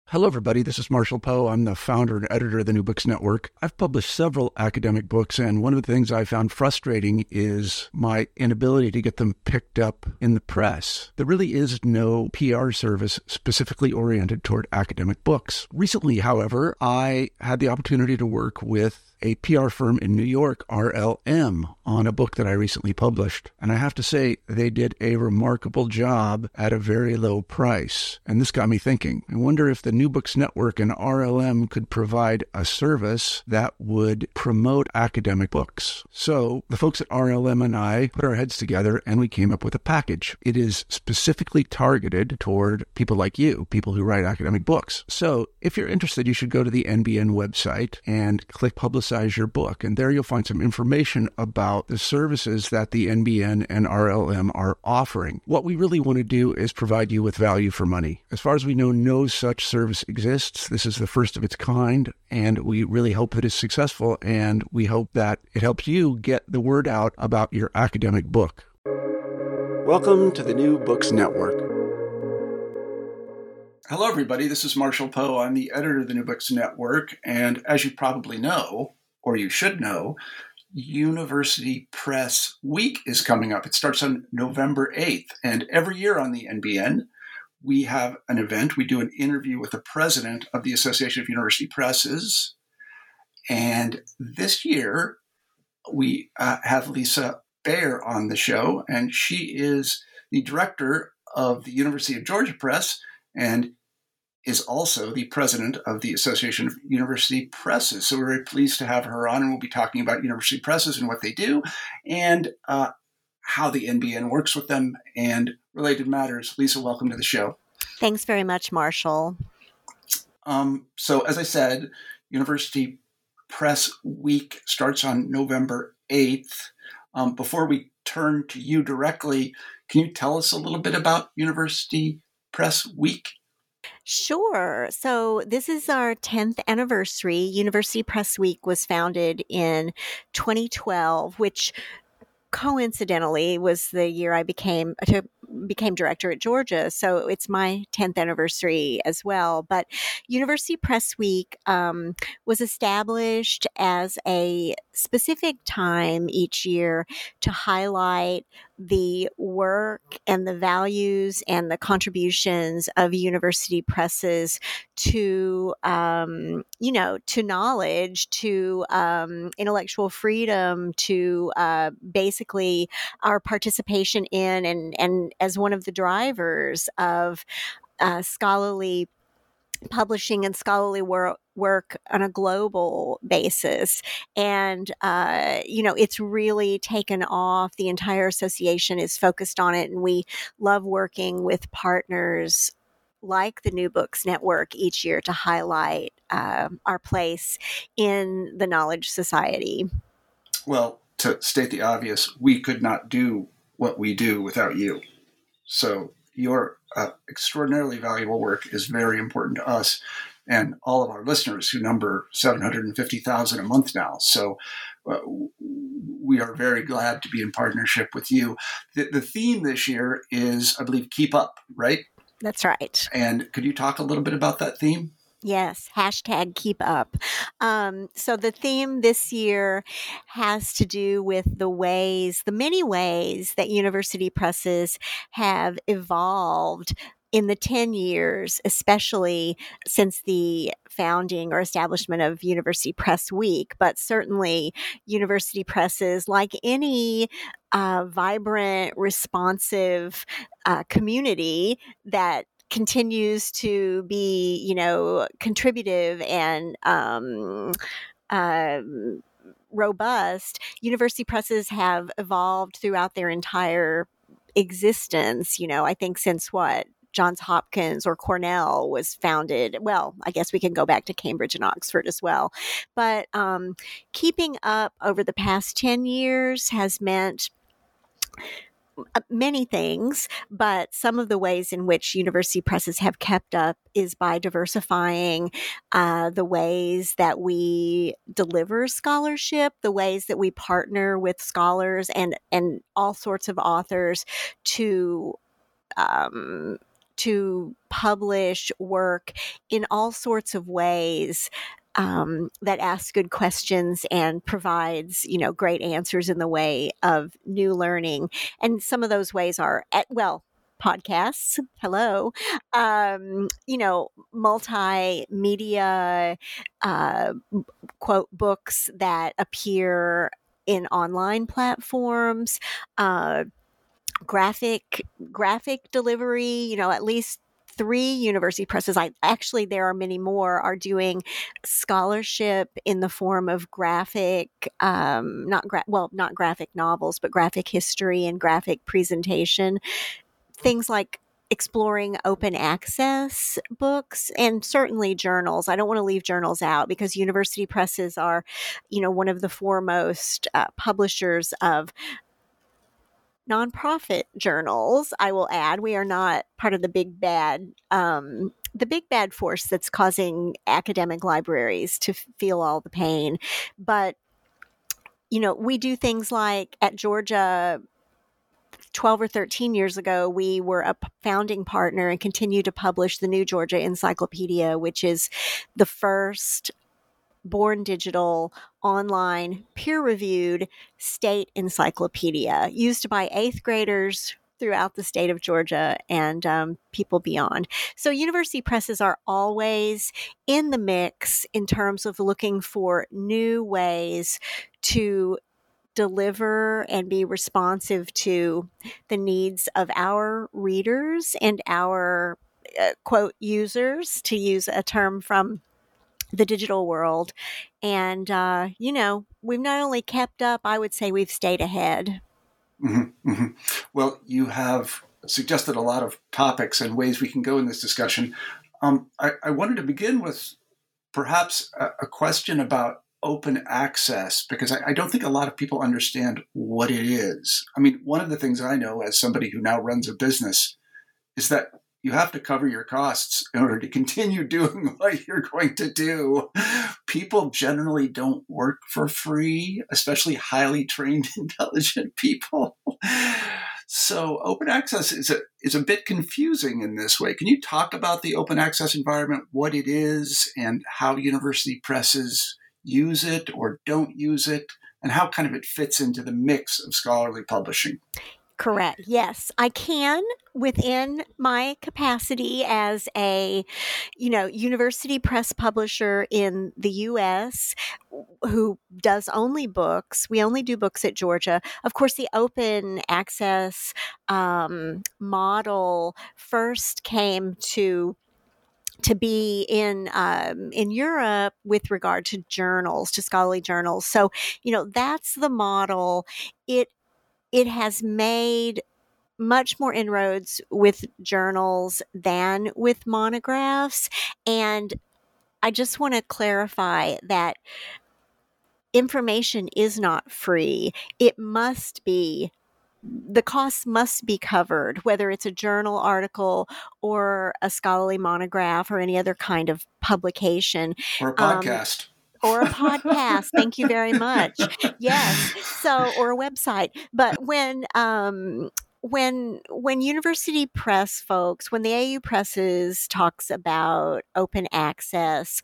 Hello, everybody. This is Marshall Poe. I'm the founder and editor of the New Books Network. I've published several academic books, and one of the things I found frustrating is my inability to get them picked up in the press. There really is no PR service specifically oriented toward academic books. Recently, however, I had the opportunity to work with a PR firm in New York, RLM, on a book that I recently published. And I have to say, they did a remarkable job at a very low price. And this got me thinking. I wonder if the New Books Network and RLM could provide a service that would promote academic books. So the folks at RLM and I put our heads together and we came up with a package. It is specifically targeted toward people like you, people who write academic books. So if you're interested, you should go to the NBN website and click Publicize Your Book. And there you'll find some information about the services that the NBN and RLM are offering. What we really want to do is provide you with value for money. As far as we know, no such service exists. This is the first of its kind, and we really hope that it's successful, and we hope that it helps you get the word out about your academic book. Welcome to the New Books Network. Hello, everybody. This is Marshall Poe. I'm the editor of the New Books Network, and as you probably know, or you should know, University Press Week is coming up. It starts on November 8th, and every year on the NBN, we have an event. We do an interview with the president of the Association of University Presses, and this year we have Lisa Baer on the show, and she is the director of the University of Georgia Press and is also the president of the Association of University Presses. So we're very pleased to have her on, and we'll be talking about university presses and what they do, and how the NBN works with them, and related matters. Lisa, welcome to the show. Thanks very much, Marshall. So as I said, University Press Week starts on November 8th. Before we turn to you directly, can you tell us a little bit about University Press Week? Sure. So this is our 10th anniversary. University Press Week was founded in 2012, which coincidentally was the year I became director at Georgia. So it's my 10th anniversary as well. But University Press Week was established as a specific time each year to highlight the work and the values and the contributions of university presses to, to knowledge, to intellectual freedom, to basically our participation in and as one of the drivers of scholarly publishing and scholarly work on a global basis. And, it's really taken off. The entire association is focused on it, and we love working with partners like the New Books Network each year to highlight our place in the knowledge society. Well, to state the obvious, we could not do what we do without you. So your extraordinarily valuable work is very important to us and all of our listeners, who number 750,000 a month now. So we are very glad to be in partnership with you. The theme this year is, I believe, Keep Up, right? That's right. And could you talk a little bit about that theme? Yes, hashtag keep up. So the theme this year has to do with the many ways that university presses have evolved in the 10 years, especially since the founding or establishment of University Press Week, but certainly university presses, like any vibrant, responsive community that continues to be, contributive and robust, university presses have evolved throughout their entire existence, I think since Johns Hopkins or Cornell was founded. Well, I guess we can go back to Cambridge and Oxford as well. But keeping up over the past 10 years has meant many things, but some of the ways in which university presses have kept up is by diversifying the ways that we deliver scholarship, the ways that we partner with scholars and all sorts of authors to to publish work in all sorts of ways that asks good questions and provides, great answers in the way of new learning. And some of those ways are, podcasts, hello, multimedia, quote, books that appear in online platforms, graphic delivery, at least 3 university presses. There are many more, are doing scholarship in the form of graphic, not graphic novels, but graphic history and graphic presentation. Things like exploring open access books and certainly journals. I don't want to leave journals out because university presses are, one of the foremost publishers of nonprofit journals. I will add, we are not part of the big bad force that's causing academic libraries to feel all the pain. But, we do things like at Georgia, 12 or 13 years ago, we were a founding partner and continue to publish the New Georgia Encyclopedia, which is the first born digital, online, peer-reviewed state encyclopedia used by 8th graders throughout the state of Georgia and people beyond. So university presses are always in the mix in terms of looking for new ways to deliver and be responsive to the needs of our readers and our, quote, users, to use a term from the digital world. And, we've not only kept up, I would say we've stayed ahead. Mm-hmm, mm-hmm. Well, you have suggested a lot of topics and ways we can go in this discussion. I wanted to begin with perhaps a question about open access, because I don't think a lot of people understand what it is. I mean, one of the things I know as somebody who now runs a business is that you have to cover your costs in order to continue doing what you're going to do. People generally don't work for free, especially highly trained, intelligent people. So open access is a bit confusing in this way. Can you talk about the open access environment, what it is, and how university presses use it or don't use it, and how kind of it fits into the mix of scholarly publishing? Correct. Yes, I can, within my capacity as a, university press publisher in the U.S. who does only books. We only do books at Georgia. Of course, the open access model first came to be in Europe with regard to journals, to scholarly journals. So, that's the model. It has made much more inroads with journals than with monographs. And I just want to clarify that information is not free. The costs must be covered, whether it's a journal article or a scholarly monograph or any other kind of publication. Or a podcast. Or a podcast. Thank you very much. Yes. So, or a website. But when university press folks, when the AU Presses talks about open access,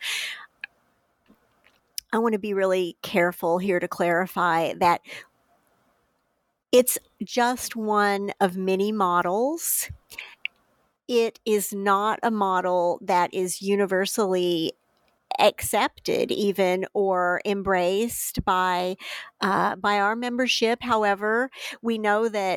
I want to be really careful here to clarify that it's just one of many models. It is not a model that is universally accepted even or embraced by our membership. However, we know that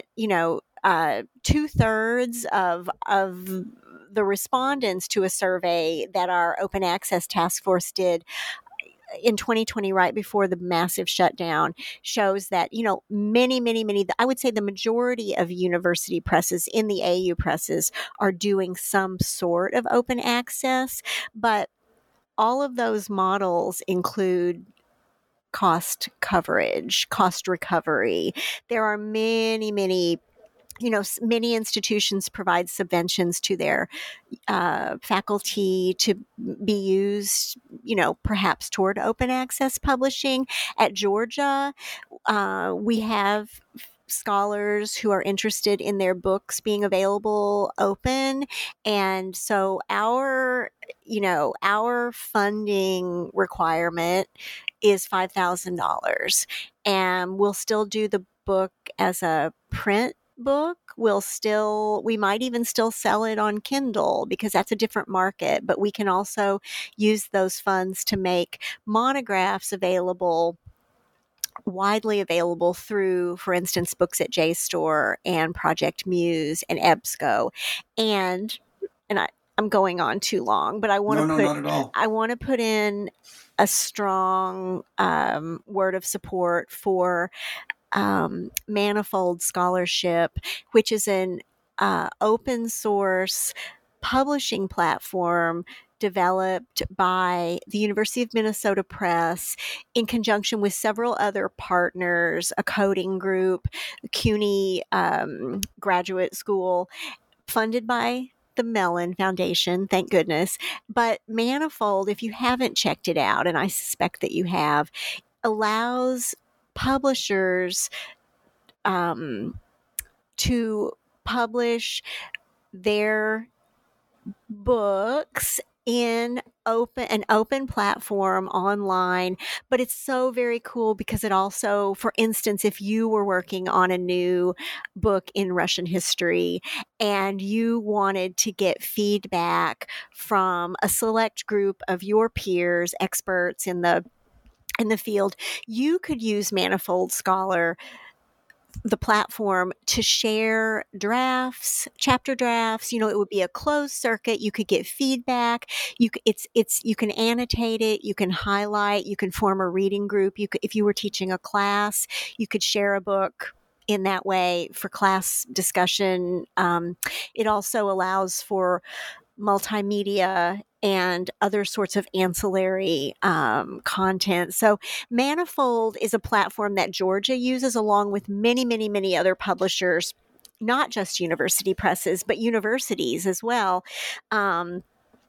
2/3 of the respondents to a survey that our open access task force did in 2020, right before the massive shutdown, shows that, many, I would say the majority of university presses in the AU presses are doing some sort of open access, but all of those models include cost coverage, cost recovery. There are many, many institutions provide subventions to their faculty to be used, perhaps toward open access publishing. At Georgia, we have scholars who are interested in their books being available open. And so our funding requirement is $5,000, and we'll still do the book as a print book. We might even still sell it on Kindle because that's a different market, but we can also use those funds to make monographs widely available through, for instance, Books at JSTOR and Project Muse and EBSCO. And I'm going on too long, but I want to not at all. I want to put in a strong word of support for Manifold Scholarship, which is an open source publishing platform developed by the University of Minnesota Press in conjunction with several other partners, a coding group, CUNY Graduate School, funded by the Mellon Foundation, thank goodness. But Manifold, if you haven't checked it out, and I suspect that you have, allows publishers to publish their books in an open platform online. But it's so very cool because it also, for instance, if you were working on a new book in Russian history and you wanted to get feedback from a select group of your peers, experts in the field, you could use Manifold Scholar, the platform, to share chapter drafts. It would be a closed circuit. You could get feedback. You can annotate it. You can highlight. You can form a reading group. If you were teaching a class, you could share a book in that way for class discussion. It also allows for multimedia and other sorts of ancillary content. So Manifold is a platform that Georgia uses along with many, many, many other publishers, not just university presses, but universities as well, to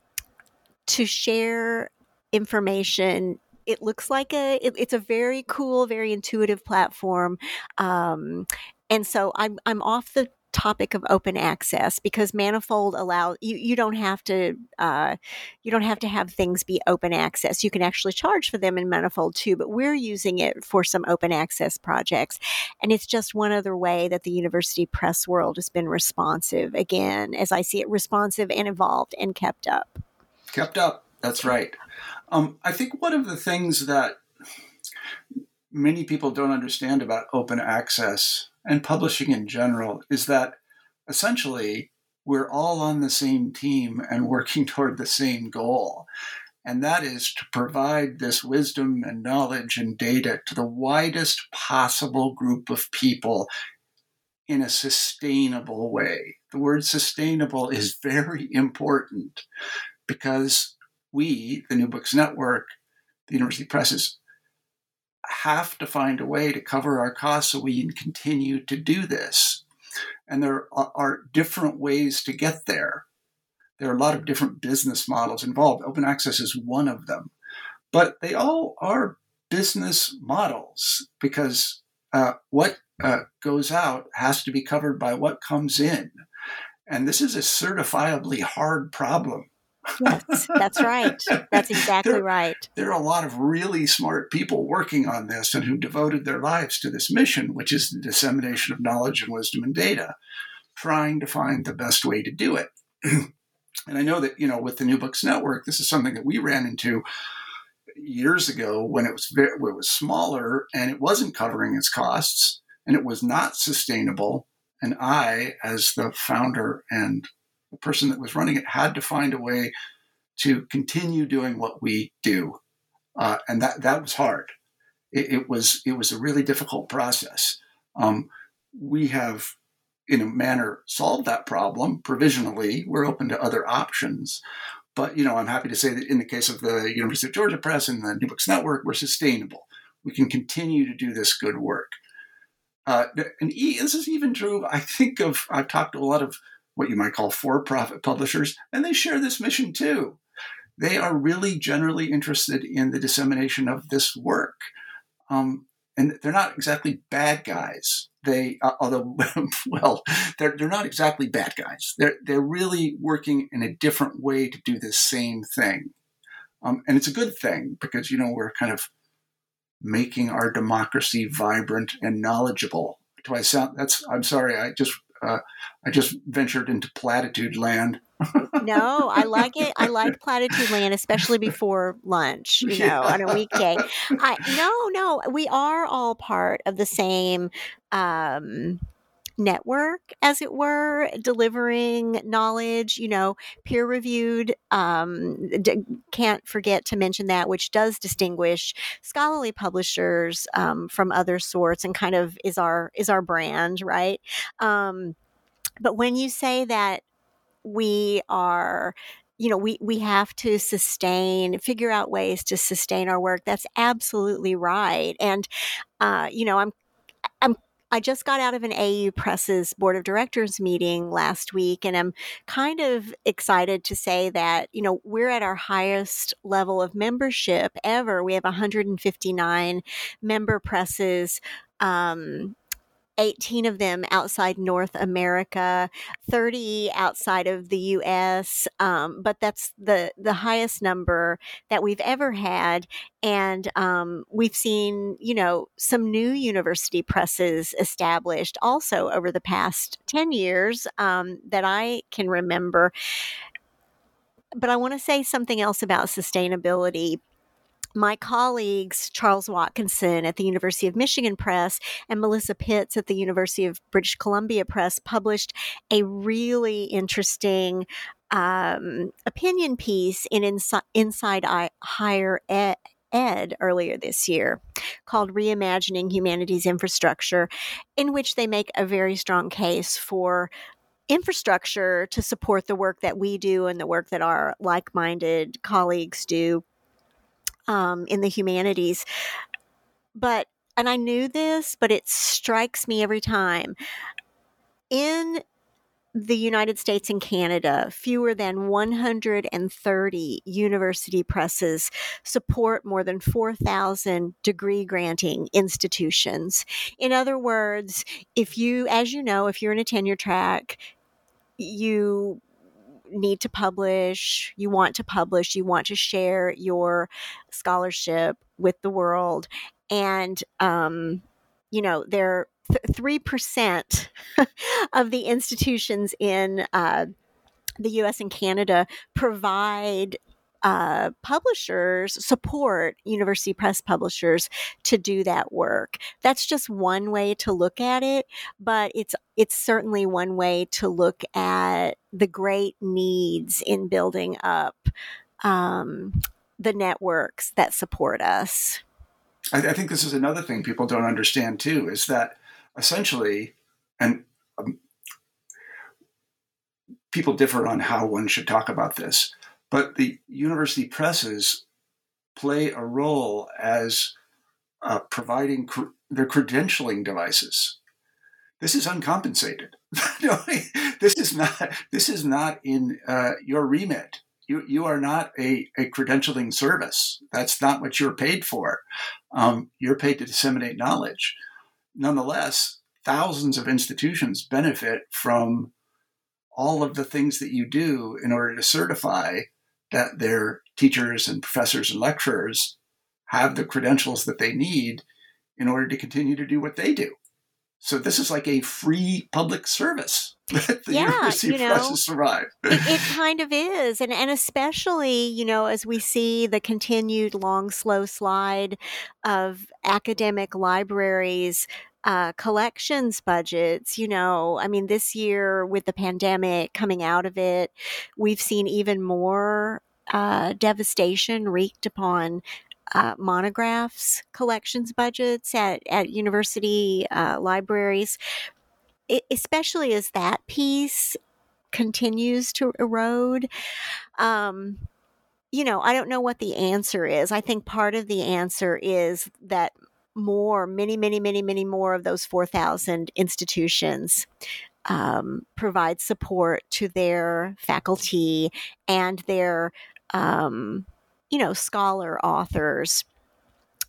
share information. It looks like it's a very cool, very intuitive platform. And so I'm off the topic of open access because Manifold allows you don't have to have things be open access. You can actually charge for them in Manifold too, but we're using it for some open access projects, and it's just one other way that the university press world has been responsive, again, as I see it, responsive and evolved and kept up. That's right. I think one of the things that many people don't understand about open access and publishing in general is that essentially we're all on the same team and working toward the same goal. And that is to provide this wisdom and knowledge and data to the widest possible group of people in a sustainable way. The word sustainable is very important because we, the New Books Network, the University Presses, have to find a way to cover our costs so we can continue to do this. And there are different ways to get there. There are a lot of different business models involved. Open access is one of them. But they all are business models because what goes out has to be covered by what comes in. And this is a certifiably hard problem. Yes, that's right. That's exactly right. There are a lot of really smart people working on this and who devoted their lives to this mission, which is the dissemination of knowledge and wisdom and data, trying to find the best way to do it. And I know that, with the New Books Network, this is something that we ran into years ago when it was smaller and it wasn't covering its costs and it was not sustainable. And I, as the founder and the person that was running it, had to find a way to continue doing what we do. And that was hard. It was a really difficult process. We have, in a manner, solved that problem provisionally. We're open to other options. But, I'm happy to say that in the case of the University of Georgia Press and the New Books Network, we're sustainable. We can continue to do this good work. This is even true, I've talked to a lot of what you might call for-profit publishers, and they share this mission too. They are really generally interested in the dissemination of this work. and they're not exactly bad guys. They, although, well, they're not exactly bad guys. They're really working in a different way to do the same thing, and it's a good thing because we're kind of making our democracy vibrant and knowledgeable. Do I sound? I'm sorry. I just ventured into platitude land. No, I like it. I like platitude land, especially before lunch, on a weekday. No, we are all part of the same network, as it were, delivering knowledge, peer reviewed. Can't forget to mention that, which does distinguish scholarly publishers from other sorts and kind of is our brand, right? But when you say that we are, we have to figure out ways to sustain our work. That's absolutely right. And, I just got out of an AU Press's board of directors meeting last week, and I'm kind of excited to say that, we're at our highest level of membership ever. We have 159 member presses, 18 of them outside North America, 30 outside of the U.S., but that's the highest number that we've ever had. And we've seen, some new university presses established also over the past 10 years that I can remember. But I want to say something else about sustainability. My colleagues, Charles Watkinson at the University of Michigan Press and Melissa Pitts at the University of British Columbia Press, published a really interesting opinion piece in Inside Higher Ed earlier this year called Reimagining Humanities Infrastructure, in which they make a very strong case for infrastructure to support the work that we do and the work that our like-minded colleagues do in the humanities. And I knew this, but it strikes me every time. In the United States and Canada, fewer than 130 university presses support more than 4,000 degree granting institutions. In other words, if you're in a tenure track, you need to publish, you want to share your scholarship with the world. And, there 3% of the institutions in the U.S. and Canada provide support university press publishers to do that work. That's just one way to look at it, but it's certainly one way to look at the great needs in building up the networks that support us. I think this is another thing people don't understand too, is that essentially, and people differ on how one should talk about this, but the university presses play a role as providing their credentialing devices. This is uncompensated. This is not in your remit. You are not a credentialing service. That's not what you're paid for. You're paid to disseminate knowledge. Nonetheless, thousands of institutions benefit from all of the things that you do in order to certify that their teachers and professors and lecturers have the credentials that they need in order to continue to do what they do. So this is like a free public service that the university presses survive. It kind of is. And especially, as we see the continued long, slow slide of academic libraries' collections budgets, this year with the pandemic coming out of it, we've seen even more devastation wreaked upon monographs collections budgets at university libraries, especially as that piece continues to erode. I don't know what the answer is. I think part of the answer is that many more of those 4,000 institutions provide support to their faculty and their scholar authors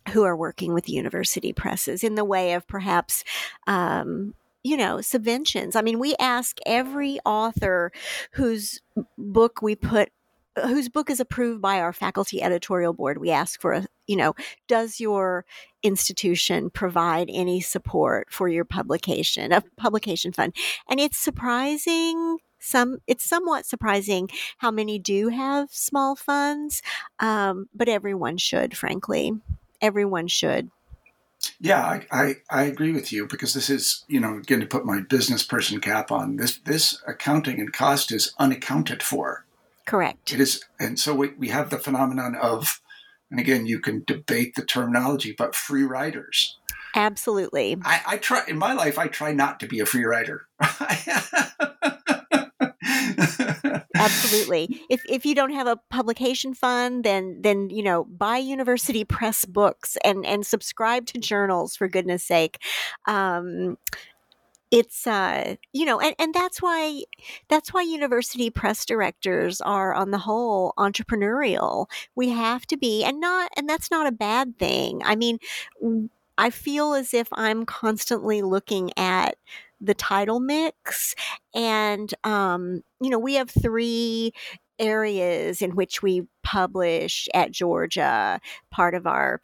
who are working with university presses in the way of perhaps, subventions. I mean, we ask every author whose book is approved by our faculty editorial board. We ask for does your institution provide any support for your publication, a publication fund? And it's somewhat surprising how many do have small funds, but everyone should, frankly. Everyone should. Yeah, I agree with you, because this is, again, to put my business person cap on, this accounting and cost is unaccounted for. Correct. It is. And so we have the phenomenon of, and again, you can debate the terminology, but free riders. Absolutely. I try, in my life, I try not to be a free rider. Absolutely. If you don't have a publication fund, then buy university press books and subscribe to journals, for goodness sake. It's and that's why university press directors are, on the whole, entrepreneurial. We have to be, and that's not a bad thing. I mean, I feel as if I'm constantly looking at the title mix, and we have 3 areas in which we publish at Georgia. Part of our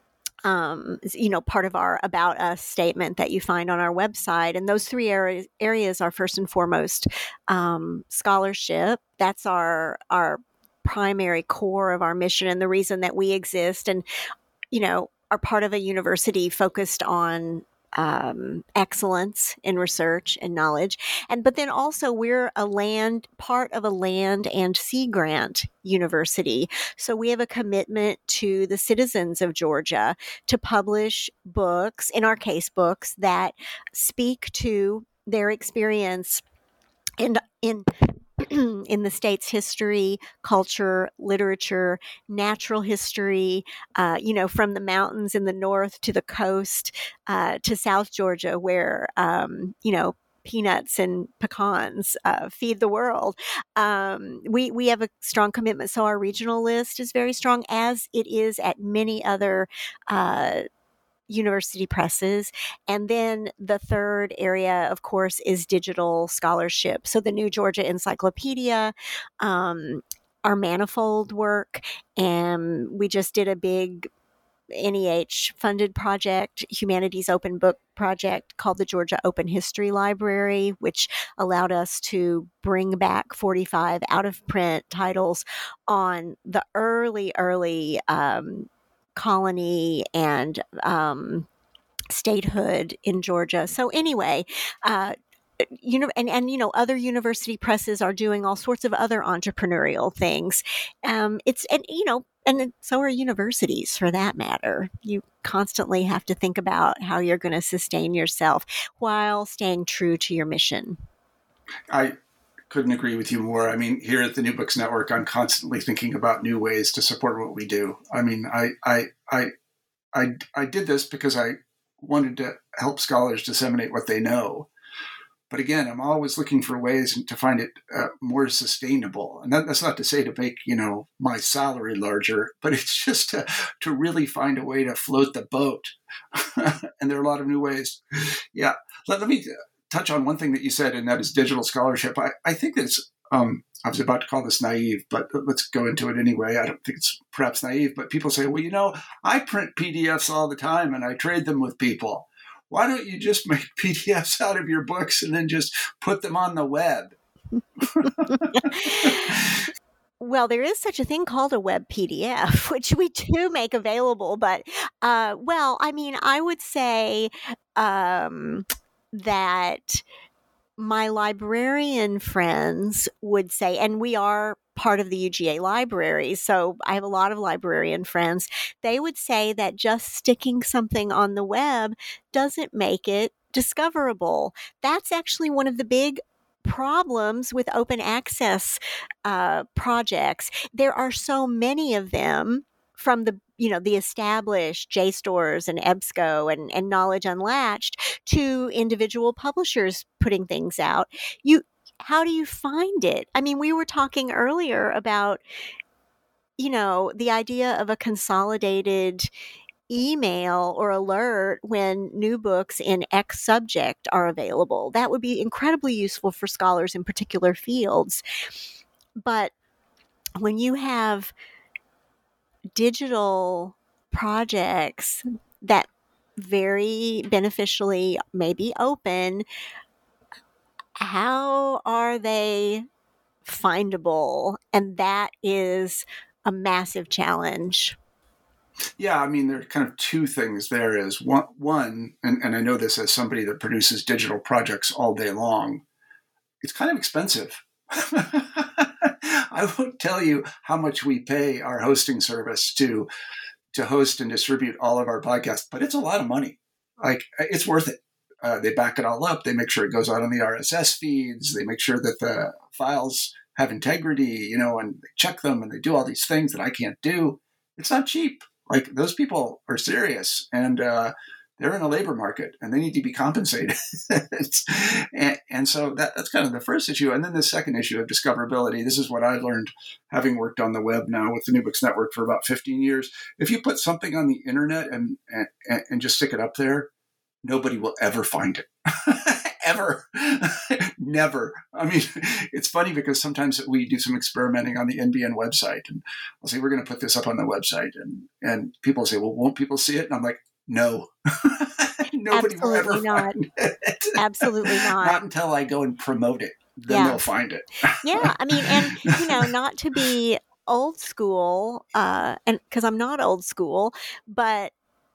About Us statement that you find on our website. And those 3 areas are, first and foremost, scholarship. That's our primary core of our mission, and the reason that we exist, and, are part of a university focused on excellence in research and knowledge. But then also, we're part of a land and sea grant university. So we have a commitment to the citizens of Georgia to publish books, in our case books, that speak to their experience in in the state's history, culture, literature, natural history, from the mountains in the north to the coast, to South Georgia, where, peanuts and pecans feed the world. We have a strong commitment. So our regional list is very strong, as it is at many other university presses. And then the third area, of course, is digital scholarship. So the New Georgia Encyclopedia, our Manifold work, and we just did a big NEH funded project, Humanities Open Book Project, called the Georgia Open History Library, which allowed us to bring back 45 out of print titles on the early colony and statehood in Georgia. So anyway, other university presses are doing all sorts of other entrepreneurial things. And so are universities, for that matter. You constantly have to think about how you're going to sustain yourself while staying true to your mission. I couldn't agree with you more. I mean, here at the New Books Network, I'm constantly thinking about new ways to support what we do. I mean, I did this because I wanted to help scholars disseminate what they know. But again, I'm always looking for ways to find it more sustainable. And that's not to say to make, my salary larger, but it's just to really find a way to float the boat. And there are a lot of new ways. Yeah. Let me touch on one thing that you said, and that is digital scholarship. I think that's, I was about to call this naive, but let's go into it anyway. I don't think it's perhaps naive, but people say, well, I print PDFs all the time and I trade them with people. Why don't you just make PDFs out of your books and then just put them on the web? Well, there is such a thing called a web PDF, which we do make available. But, I would say that my librarian friends would say, and we are part of the UGA library, so I have a lot of librarian friends, they would say that just sticking something on the web doesn't make it discoverable. That's actually one of the big problems with open access projects. There are so many of them, from the established JSTORs and EBSCO and Knowledge Unlatched to individual publishers putting things out. How do you find it? I mean, we were talking earlier about, the idea of a consolidated email or alert when new books in X subject are available. That would be incredibly useful for scholars in particular fields. But when you have digital projects that very beneficially may be open, how are they findable? And that is a massive challenge. Yeah, I mean, there are kind of two things there is one, and I know this as somebody that produces digital projects all day long, it's kind of expensive. I won't tell you how much we pay our hosting service to host and distribute all of our podcasts, but it's a lot of money. Like, it's worth it. They back it all up. They make sure it goes out on the RSS feeds. They make sure that the files have integrity, and they check them, and they do all these things that I can't do. It's not cheap. Like, those people are serious, and they're in a labor market, and they need to be compensated. and so that's kind of the first issue. And then the second issue of discoverability. This is what I've learned, having worked on the web now with the New Books Network for about 15 years. If you put something on the internet and just stick it up there, nobody will ever find it. Ever. Never. I mean, it's funny because sometimes we do some experimenting on the NBN website, and I'll say, we're going to put this up on the website. And people say, well, won't people see it? And I'm like, no. Nobody will ever find it. Absolutely not. Not until I go and promote it. Then they'll find it. Yeah. I mean, and, not to be old school, and because I'm not old school, but,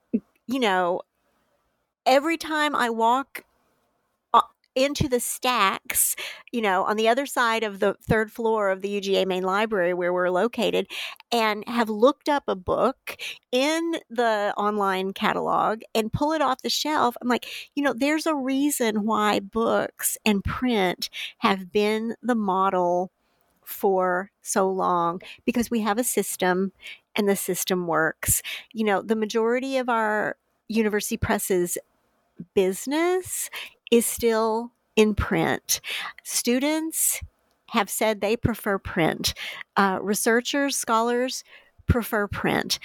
every time I walk into the stacks, on the other side of the third floor of the UGA main library where we're located, and have looked up a book in the online catalog and pull it off the shelf, I'm like, there's a reason why books and print have been the model for so long, because we have a system and the system works. The majority of our university presses business is still in print. Students have said they prefer print. Researchers, scholars prefer print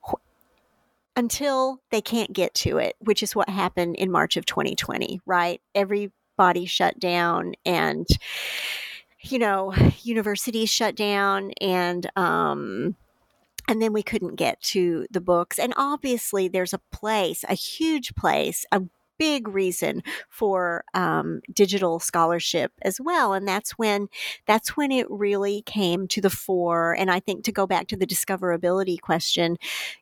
until they can't get to it, which is what happened in March of 2020, right? Everybody shut down, and, universities shut down, and then we couldn't get to the books. And obviously there's a huge place, a big reason for digital scholarship as well. And that's when it really came to the fore. And I think, to go back to the discoverability question,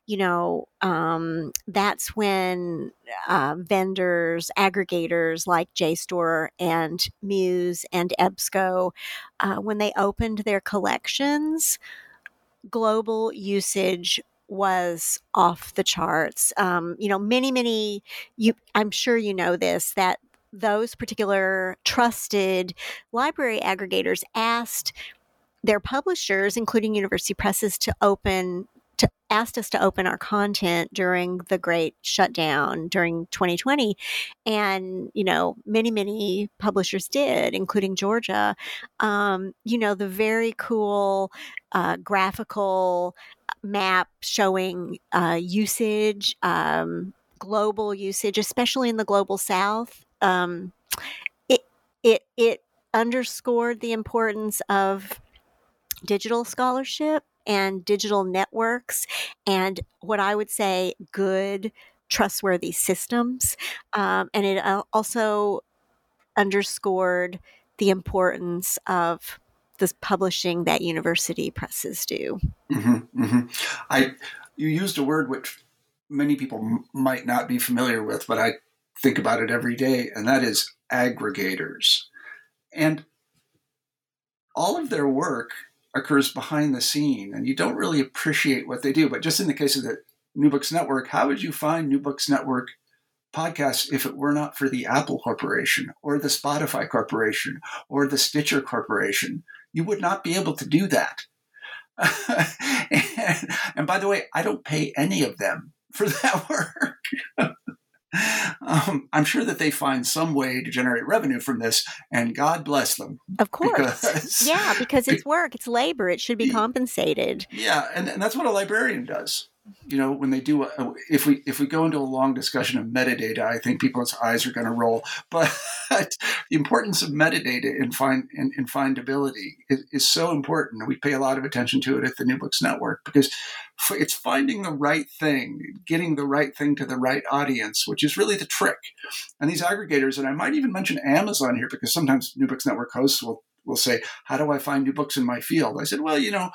that's when vendors, aggregators like JSTOR and Muse and EBSCO, when they opened their collections, global usage was off the charts. Many, I'm sure you know this, that those particular trusted library aggregators asked their publishers, including university presses, asked us to open our content during the great shutdown during 2020. And, many publishers did, including Georgia. The very cool graphical map showing usage, global usage, especially in the global South. It underscored the importance of digital scholarship and digital networks, and what I would say, good, trustworthy systems. And it also underscored the importance of the publishing that university presses do. Mm-hmm, mm-hmm. You used a word which many people might not be familiar with, but I think about it every day, and that is aggregators. And all of their work occurs behind the scene, and you don't really appreciate what they do. But just in the case of the New Books Network, how would you find New Books Network podcasts if it were not for the Apple Corporation or the Spotify Corporation or the Stitcher Corporation? You would not be able to do that. And by the way, I don't pay any of them for that work. I'm sure that they find some way to generate revenue from this, and God bless them. Of course. Because it's work, it's labor, it should be compensated. Yeah, and that's what a librarian does. when they do, if we go into a long discussion of metadata, I think people's eyes are going to roll. But the importance of metadata in findability is so important. We pay a lot of attention to it at the New Books Network because it's finding the right thing, getting the right thing to the right audience, which is really the trick. And these aggregators, and I might even mention Amazon here because sometimes New Books Network hosts will say, how do I find new books in my field? I said, well,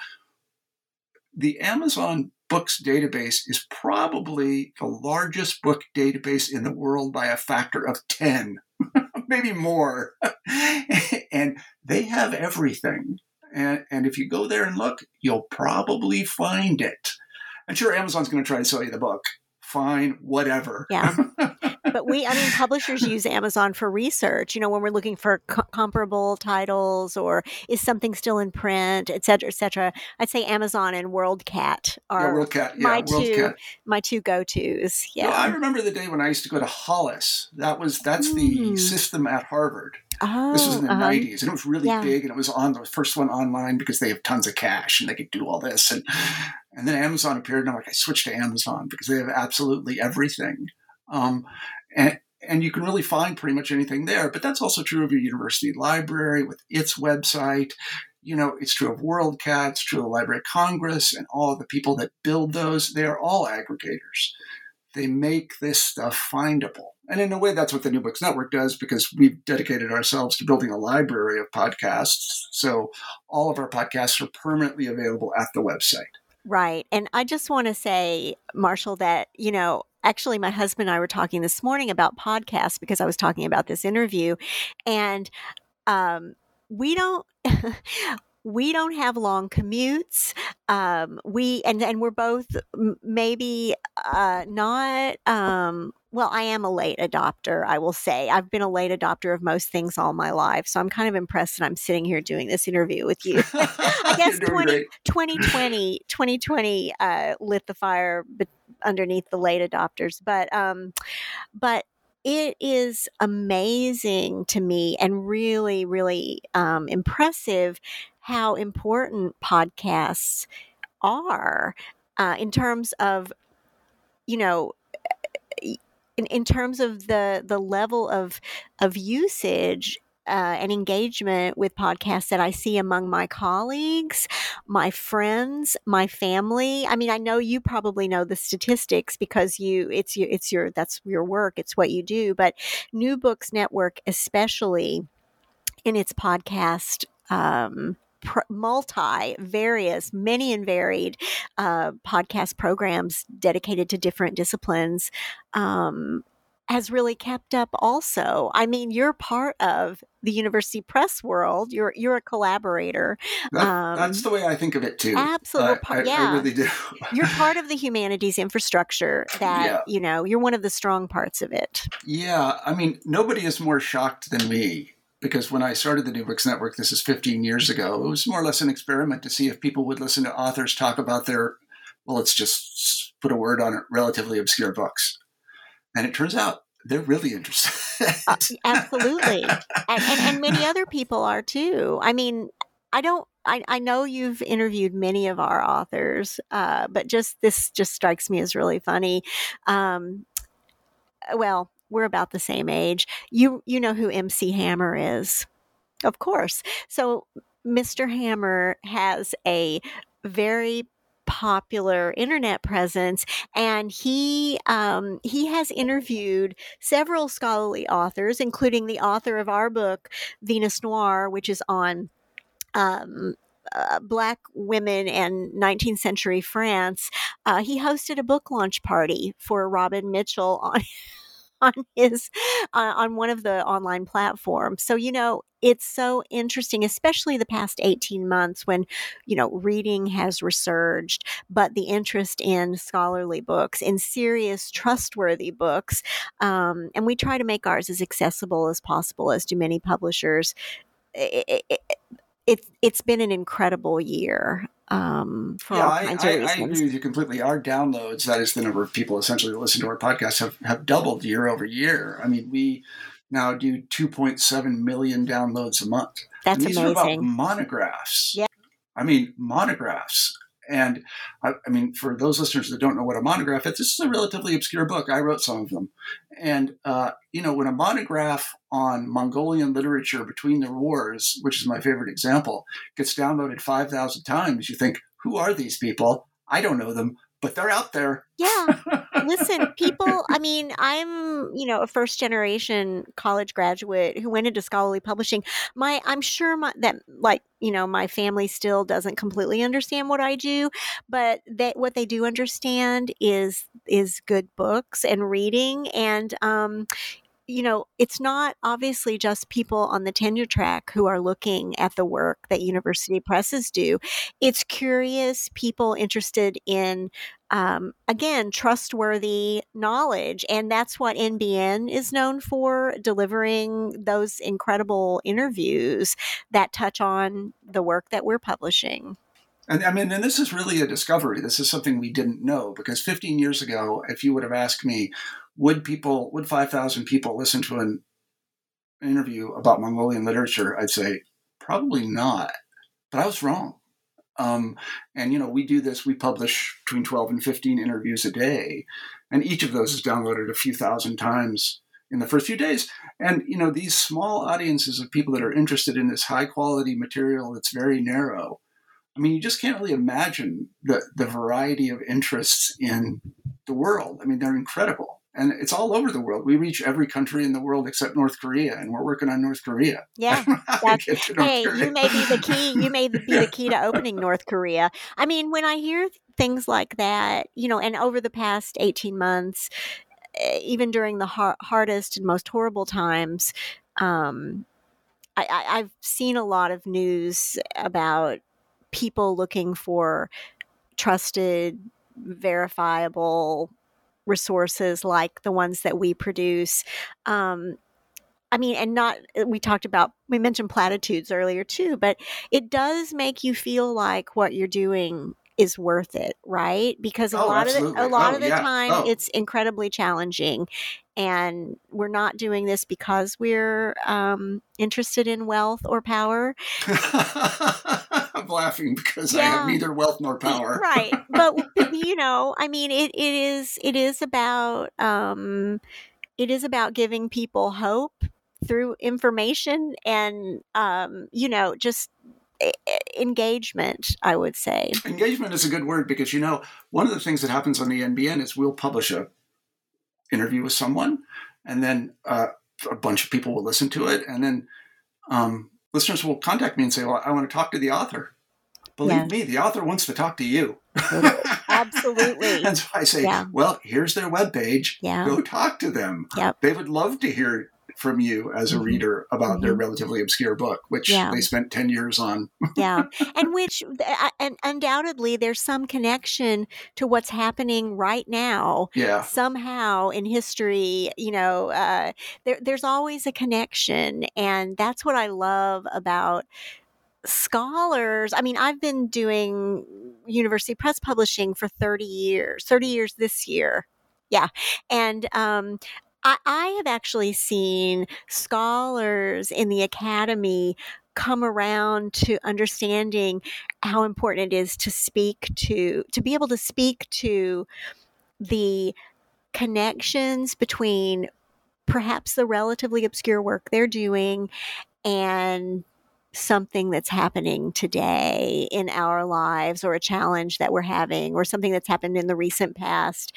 the Amazon Books database is probably the largest book database in the world by a factor of 10, maybe more. And they have everything. And if you go there and look, you'll probably find it. And sure, Amazon's going to try to sell you the book. Fine, whatever. Yeah. But publishers use Amazon for research, when we're looking for comparable titles or is something still in print, et cetera, I'd say Amazon and WorldCat are my two go-tos. Yeah. I remember the day when I used to go to Hollis. That's the system at Harvard. Oh, this was in the 90s, and it was really big, and it was on the first one online because they have tons of cash and they could do all this. And then Amazon appeared, and I switched to Amazon because they have absolutely everything. And you can really find pretty much anything there. But that's also true of your university library with its website. It's true of WorldCat, it's true of the Library of Congress, and all of the people that build those. They are all aggregators. They make this stuff findable. And in a way, that's what the New Books Network does because we've dedicated ourselves to building a library of podcasts. So all of our podcasts are permanently available at the website. Right. And I just want to say, Marshall, that, actually my husband and I were talking this morning about podcasts because I was talking about this interview. And we don't... We don't have long commutes. We're both maybe not. Well, I am a late adopter, I will say. I've been a late adopter of most things all my life. So I'm kind of impressed that I'm sitting here doing this interview with you. I guess 2020 lit the fire underneath the late adopters. But it is amazing to me and really, really impressive how important podcasts are in terms of, in terms of the level of usage and engagement with podcasts that I see among my colleagues, my friends, my family. I know you probably know the statistics because that's your work. It's what you do. But New Books Network, especially in its podcast, many and varied podcast programs dedicated to different disciplines, has really kept up also. You're part of the university press world. You're a collaborator. That's the way I think of it too. Absolutely. I really do. You're part of the humanities infrastructure that, you're one of the strong parts of it. Yeah. Nobody is more shocked than me. Because when I started the New Books Network, this is 15 years ago, it was more or less an experiment to see if people would listen to authors talk about their, let's just put a word on it, relatively obscure books. And it turns out they're really interested. Absolutely. And many other people are too. I know you've interviewed many of our authors, but this strikes me as really funny. We're about the same age. You know who MC Hammer is, of course. So Mr. Hammer has a very popular internet presence, and he has interviewed several scholarly authors, including the author of our book, Venus Noir, which is on Black women and 19th century France. He hosted a book launch party for Robin Mitchell on one of the online platforms. So, it's so interesting, especially the past 18 months when, reading has resurged, but the interest in scholarly books, in serious, trustworthy books. And we try to make ours as accessible as possible, as do many publishers. It's been an incredible year. For all kinds of reasons. I agree with you completely. Our downloads, that is the number of people essentially that listen to our podcast, have doubled year over year. We now do 2.7 million downloads a month. That's and these amazing. are about monographs. Yeah. Monographs. And I mean, for those listeners that don't know what a monograph is, this is a relatively obscure book. I wrote some of them. And, when a monograph on Mongolian literature between the wars, which is my favorite example, gets downloaded 5,000 times, you think, who are these people? I don't know them, but they're out there. Yeah. Listen, people, I mean, I'm, a first generation college graduate who went into scholarly publishing. I'm sure my family still doesn't completely understand what I do, but what they do understand is good books and reading. And, it's not obviously just people on the tenure track who are looking at the work that university presses do. It's curious people interested in, again, trustworthy knowledge. And that's what NBN is known for, delivering those incredible interviews that touch on the work that we're publishing. And this is really a discovery. This is something we didn't know, because 15 years ago, if you would have asked me, would 5,000 people listen to an interview about Mongolian literature, I'd say probably not. But I was wrong. We do this. We publish between 12 and 15 interviews a day, and each of those is downloaded a few thousand times in the first few days. And these small audiences of people that are interested in this high quality material that's very narrow. I mean, you just can't really imagine the variety of interests in the world. I mean, they're incredible. And it's all over the world. We reach every country in the world except North Korea, and we're working on North Korea. Yeah. You may be the key. You may be the key to opening North Korea. I mean, when I hear things like that, and over the past 18 months, even during the hardest and most horrible times, I've seen a lot of news about people looking for trusted, verifiable resources like the ones that we produce. We mentioned platitudes earlier too, but it does make you feel like what you're doing is worth it, right? Because a lot of the time it's incredibly challenging, and we're not doing this because we're interested in wealth or power. I'm laughing because I have neither wealth nor power. Right. But it is about giving people hope through information and just engagement, I would say. Engagement is a good word, because one of the things that happens on the NBN is we'll publish a interview with someone, and then a bunch of people will listen to it, and then listeners will contact me and say, well, I want to talk to the author. Believe me, the author wants to talk to you. Absolutely. And so I say, well, here's their webpage. Go talk to them. Yep. They would love to hear from you as a reader about their relatively obscure book, which they spent 10 years on. And undoubtedly there's some connection to what's happening right now. Yeah. Somehow in history, there's always a connection. And that's what I love about scholars. I mean, I've been doing university press publishing for 30 years this year. Yeah. And, I have actually seen scholars in the academy come around to understanding how important it is to be able to speak to the connections between perhaps the relatively obscure work they're doing and something that's happening today in our lives, or a challenge that we're having, or something that's happened in the recent past.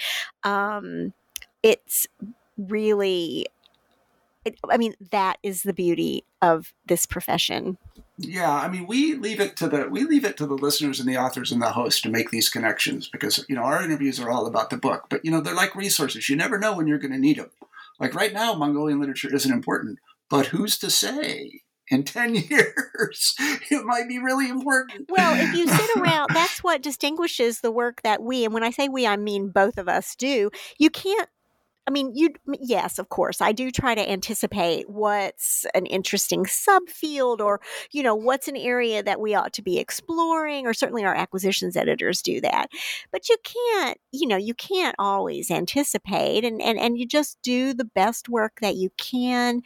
It's really, that is the beauty of this profession. Yeah, I mean, we leave it to the listeners and the authors and the host to make these connections, because our interviews are all about the book, but they're like resources. You never know when you're going to need them. Like right now, Mongolian literature isn't important, but who's to say? In 10 years, it might be really important. Well, if you sit around, that's what distinguishes the work that we, and when I say we, I mean both of us do. You can't, yes, of course, I do try to anticipate what's an interesting subfield, or, what's an area that we ought to be exploring, or certainly our acquisitions editors do that. But you can't always anticipate, and you just do the best work that you can.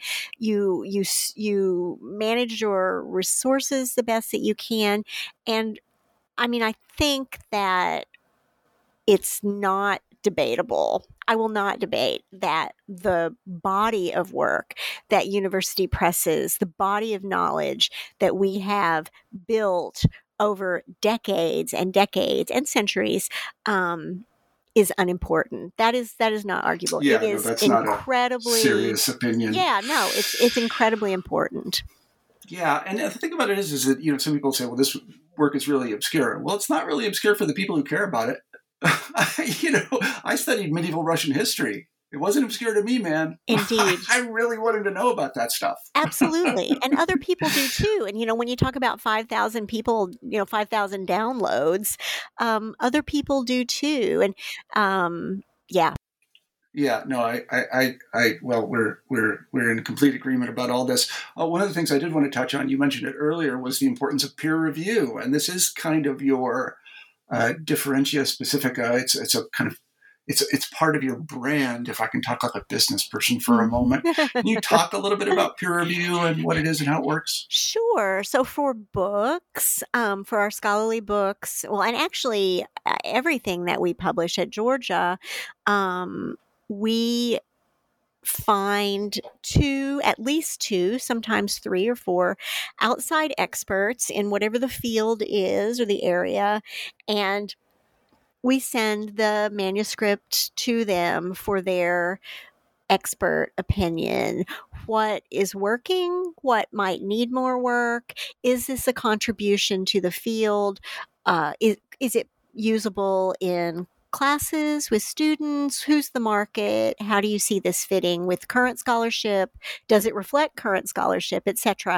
You manage your resources the best that you can, and I mean, I think that it's not debatable. I will not debate that the body of work that university presses, the body of knowledge that we have built over decades and centuries, is unimportant. That is not arguable. Yeah, It no, is that's not a incredibly, serious opinion. yeah, no, it's incredibly important. Yeah, and the thing about it is that, some people say, well, this work is really obscure. Well, it's not really obscure for the people who care about it. I studied medieval Russian history. It wasn't obscure to me, man. Indeed. I really wanted to know about that stuff. Absolutely. And other people do too. And, when you talk about 5,000 people, 5,000 downloads, other people do too. And, yeah. Yeah, no, well, we're in complete agreement about all this. One of the things I did want to touch on, you mentioned it earlier, was the importance of peer review. And this is kind of your differentia specifica. It's part of your brand, if I can talk like a business person for a moment. Can you talk a little bit about peer review and what it is and how it works? Sure. So for books, for our scholarly books, well, and actually everything that we publish at Georgia, we find at least two, sometimes 3 or 4 outside experts in whatever the field is or the area, and we send the manuscript to them for their expert opinion. What is working? What might need more work? Is this a contribution to the field? Is it usable in classes with students? Who's the market? How do you see this fitting with current scholarship? Does it reflect current scholarship, etc.?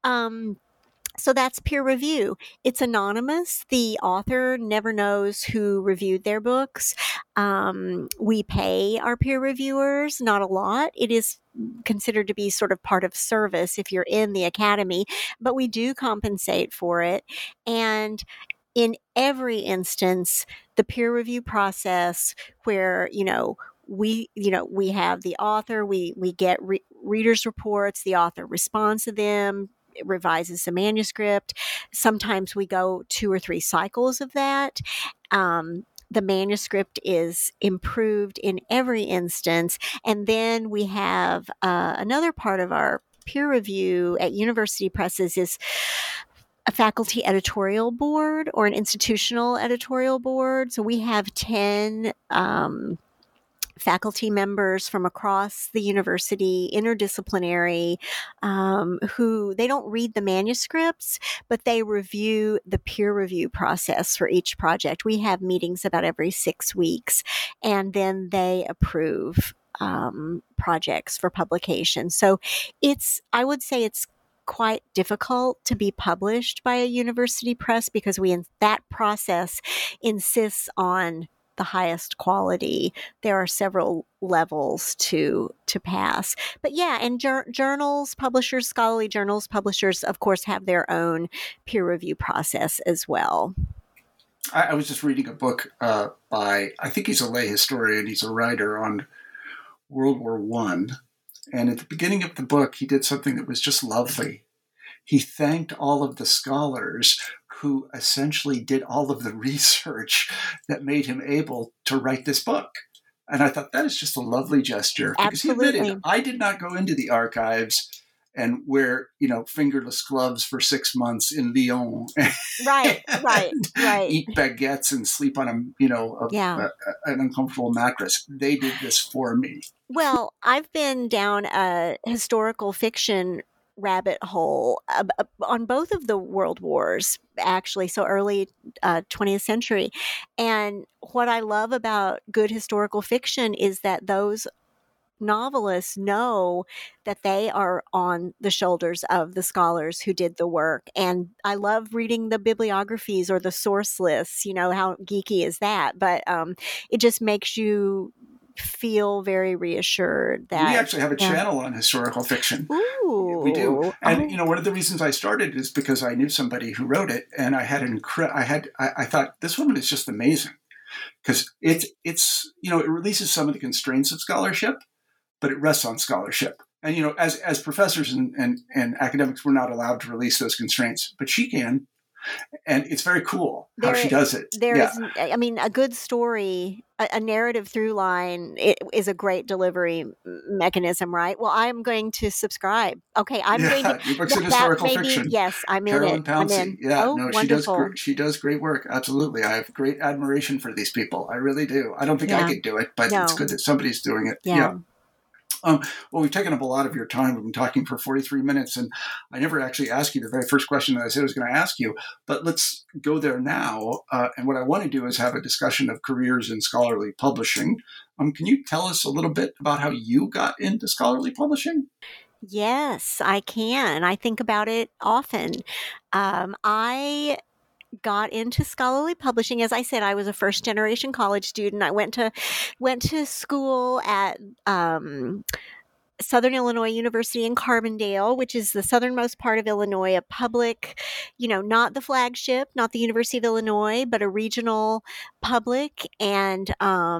So that's peer review. It's anonymous. The author never knows who reviewed their books. We pay our peer reviewers, not a lot. It is considered to be sort of part of service if you're in the academy, but we do compensate for it. And in every instance, the peer review process where, we have the author, we get readers' reports, the author responds to them, revises the manuscript. Sometimes we go 2 or 3 cycles of that. The manuscript is improved in every instance. And then we have another part of our peer review at university presses is a faculty editorial board or an institutional editorial board. So we have 10 faculty members from across the university, interdisciplinary, who they don't read the manuscripts, but they review the peer review process for each project. We have meetings about every 6 weeks, and then they approve projects for publication. So I would say it's quite difficult to be published by a university press because that process insists on the highest quality. There are several levels to pass. But yeah, and journals, publishers, scholarly journals, publishers, of course, have their own peer review process as well. I was just reading a book by, I think he's a lay historian, he's a writer on World War I. And at the beginning of the book, he did something that was just lovely. He thanked all of the scholars who essentially did all of the research that made him able to write this book. And I thought that is just a lovely gesture. Because Absolutely. He admitted, I did not go into the archives and wear, fingerless gloves for 6 months in Lyon. Right. Eat baguettes and sleep on an uncomfortable mattress. They did this for me. Well, I've been down a historical fiction rabbit hole on both of the world wars, actually, so early 20th century. And what I love about good historical fiction is that those novelists know that they are on the shoulders of the scholars who did the work. And I love reading the bibliographies or the source lists. How geeky is that? But it just makes you feel very reassured that we actually have a channel on historical fiction. Ooh. We do. And one of the reasons I started is because I knew somebody who wrote it, and I had I thought this woman is just amazing because it releases some of the constraints of scholarship, but it rests on scholarship. And as professors and academics, we're not allowed to release those constraints, but she can. And it's very cool how she does it. I mean, a good story, a narrative through line, it is a great delivery mechanism, right? Well, I'm going to subscribe. Okay, I'm going to. New books in historical fiction. Yes, I'm Carolyn in it. I'm Pouncey. in. Yeah, oh, no, wonderful. she does great work. Absolutely, I have great admiration for these people. I really do. I don't think I could do it, but it's good that somebody's doing it. Yeah. Well, we've taken up a lot of your time. We've been talking for 43 minutes, and I never actually asked you the very first question that I said I was going to ask you, but let's go there now. And what I want to do is have a discussion of careers in scholarly publishing. Can you tell us a little bit about how you got into scholarly publishing? Yes, I can. I think about it often. I got into scholarly publishing. As I said, I was a first generation college student. I went to school at Southern Illinois University in Carbondale, which is the southernmost part of Illinois, a public, not the flagship, not the University of Illinois, but a regional public. And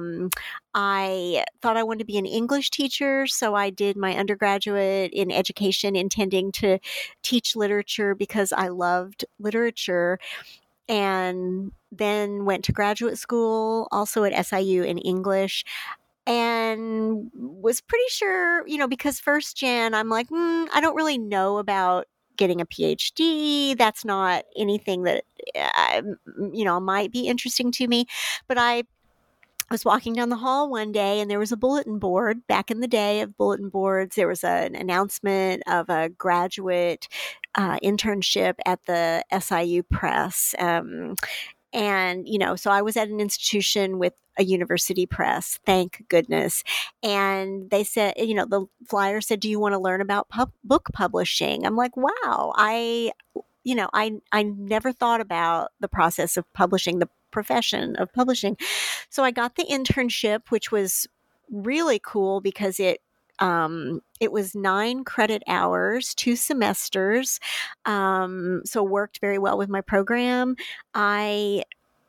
I thought I wanted to be an English teacher, so I did my undergraduate in education, intending to teach literature because I loved literature. And then went to graduate school, also at SIU in English, and was pretty sure, because first gen, I'm like, I don't really know about getting a PhD. That's not anything that, might be interesting to me. But I was walking down the hall one day and there was a bulletin board. Back in the day of bulletin boards, there was an announcement of a graduate internship at the SIU Press. And, so I was at an institution with a university press, thank goodness. And they said, the flyer said, do you want to learn about book publishing? I'm like, wow, I never thought about the process of publishing, the profession of publishing. So I got the internship, which was really cool because it was 9 credit hours, 2 semesters. So worked very well with my program. I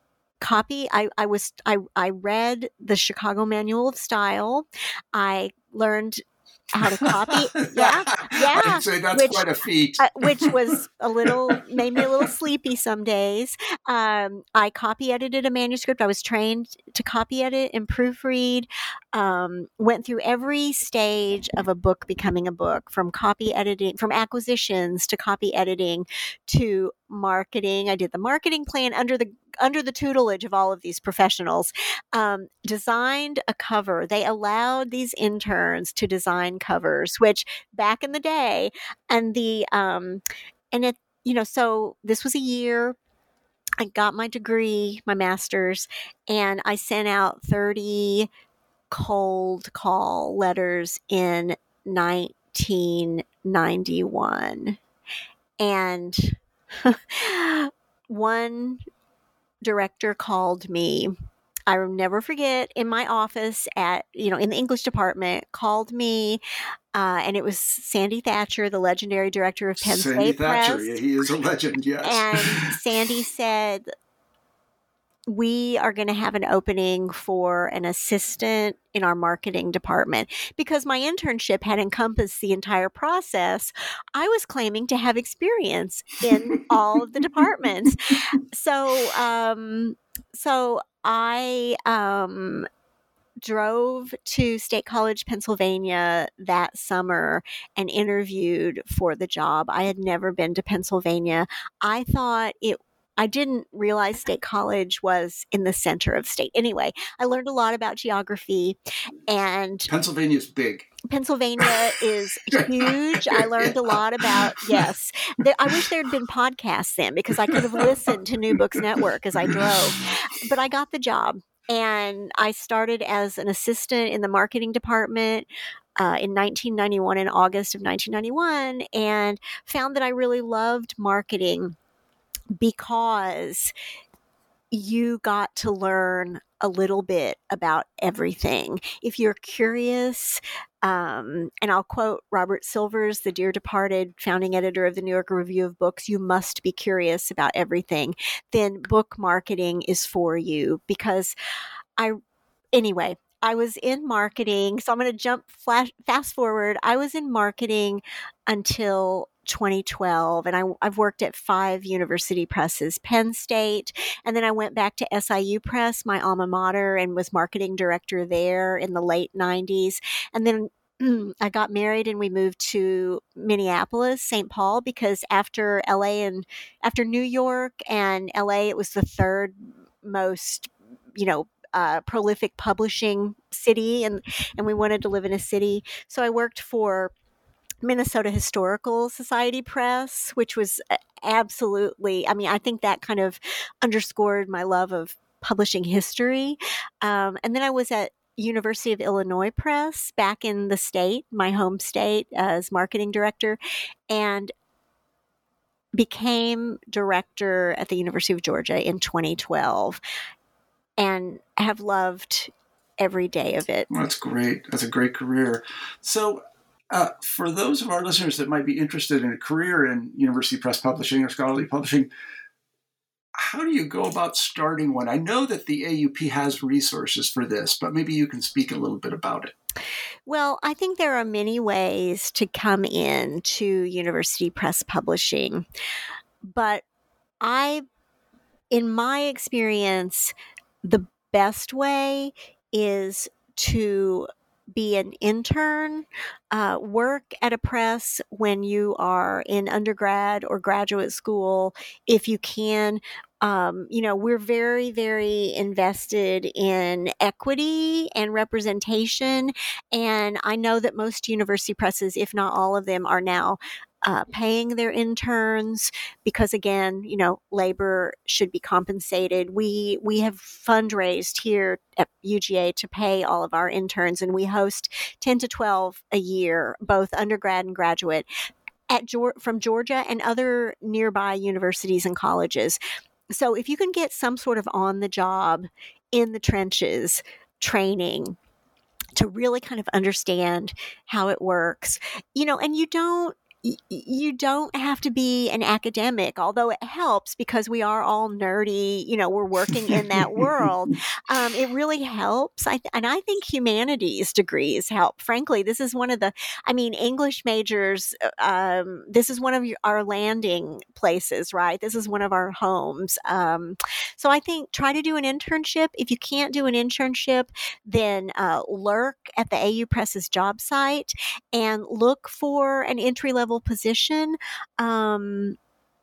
read the Chicago Manual of Style. I learned how to copy. Yeah. I'd say that's quite a feat. Which was made me a little sleepy some days. I copy edited a manuscript. I was trained to copy edit and proofread. Went through every stage of a book becoming a book, from copy editing, from acquisitions to copy editing to marketing. I did the marketing plan under the tutelage of all of these professionals. Designed a cover. They allowed these interns to design covers, which back in the day, and so this was a year. I got my degree, my master's, and I sent out 30 cold call letters in 1991. And one director called me. I will never forget, in my office in the English department, called me, and it was Sandy Thatcher, the legendary director of Penn State Press. Sandy Thatcher, he is a legend, yes. And Sandy said, we are going to have an opening for an assistant in our marketing department. Because my internship had encompassed the entire process, I was claiming to have experience in all of the departments. So I drove to State College, Pennsylvania that summer and interviewed for the job. I had never been to Pennsylvania. I didn't realize State College was in the center of state. Anyway, I learned a lot about geography, and Pennsylvania's big. Pennsylvania is huge. I learned a lot about, yes. I wish there had been podcasts then, because I could have listened to New Books Network as I drove. But I got the job, and I started as an assistant in the marketing department in 1991, in August of 1991, and found that I really loved marketing because you got to learn a little bit about everything. If you're curious, and I'll quote Robert Silvers, the dear departed founding editor of the New Yorker Review of Books, you must be curious about everything. Then book marketing is for you. Because I was in marketing. So I'm going to fast forward. I was in marketing until 2012, and I've worked at 5 university presses, Penn State, and then I went back to SIU Press, my alma mater, and was marketing director there in the late 90s. And then I got married and we moved to Minneapolis, St. Paul, because after LA and after New York and LA, it was the third most, prolific publishing city, and we wanted to live in a city. So I worked for Minnesota Historical Society Press, which was absolutely, I think that kind of underscored my love of publishing history. And then I was at University of Illinois Press back in the state, my home state, as marketing director, and became director at the University of Georgia in 2012, and have loved every day of it. Well, that's great. That's a great career. So for those of our listeners that might be interested in a career in university press publishing or scholarly publishing, how do you go about starting one? I know that the AUP has resources for this, but maybe you can speak a little bit about it. Well, I think there are many ways to come in to university press publishing, but in my experience, the best way is to be an intern, work at a press when you are in undergrad or graduate school, if you can. We're very, very invested in equity and representation. And I know that most university presses, if not all of them, are now paying their interns because, again, labor should be compensated. We have fundraised here at UGA to pay all of our interns, and we host 10 to 12 a year, both undergrad and graduate, from Georgia and other nearby universities and colleges. So if you can get some sort of on-the-job, in the trenches training to really kind of understand how it works, and you don't have to be an academic, although it helps because we are all nerdy, we're working in that world. It really helps. And I think humanities degrees help. Frankly, this is one of English majors, this is one of our landing places, right? This is one of our homes. So I think try to do an internship. If you can't do an internship, then lurk at the AU Press's job site and look for an entry-level position. One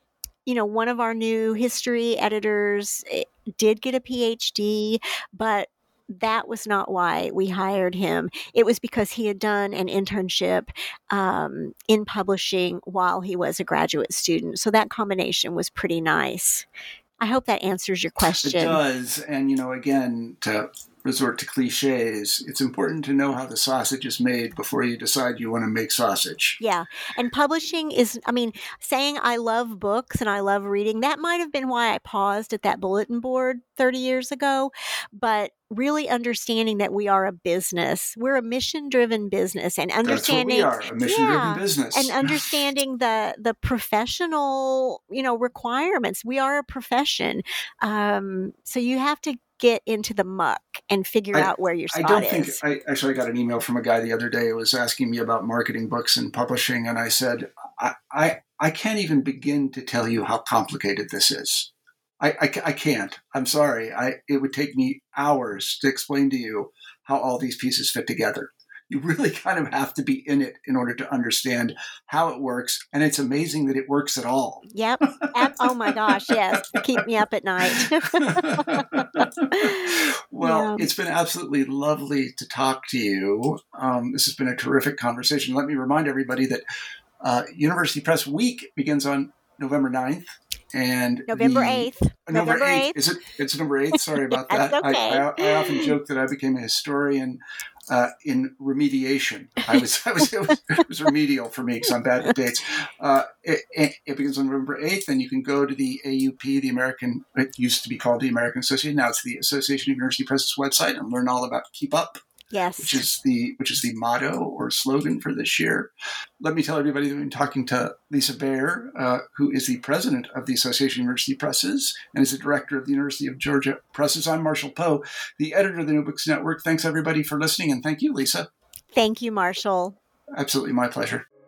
of our new history editors did get a PhD, but that was not why we hired him. It was because he had done an internship in publishing while he was a graduate student. So that combination was pretty nice. I hope that answers your question. It does. And, again, to resort to cliches, it's important to know how the sausage is made before you decide you want to make sausage. Yeah. And publishing is, saying I love books and I love reading, that might have been why I paused at that bulletin board 30 years ago. But really understanding that we are a business. We're a mission-driven business, and understanding that's what we are, a mission-driven business. And understanding the professional, requirements. We are a profession. So you have to get into the muck and figure out where your spot is. I got an email from a guy the other day who was asking me about marketing books and publishing, and I said, I can't even begin to tell you how complicated this is. I can't. I'm sorry. It would take me hours to explain to you how all these pieces fit together. You really kind of have to be in it in order to understand how it works. And it's amazing that it works at all. Yep. Oh my gosh. Yes. Keep me up at night. Well, It's been absolutely lovely to talk to you. This has been a terrific conversation. Let me remind everybody that University Press Week begins on November 9th. And November 8th. November 8th. Is it? It's November 8th. Sorry about that. That's okay. I often joke that I became a historian in remediation. It was remedial for me because I'm bad with dates. It begins on November 8th, and you can go to the AUP, it used to be called the American Association. Now it's the Association of University Presses website, and learn all about Keep Up. Yes. Which is the motto or slogan for this year. Let me tell everybody that we've been talking to Lisa Baer, who is the president of the Association of University Presses and is the director of the University of Georgia Presses. I'm Marshall Poe, the editor of the New Books Network. Thanks everybody for listening, and thank you, Lisa. Thank you, Marshall. Absolutely my pleasure.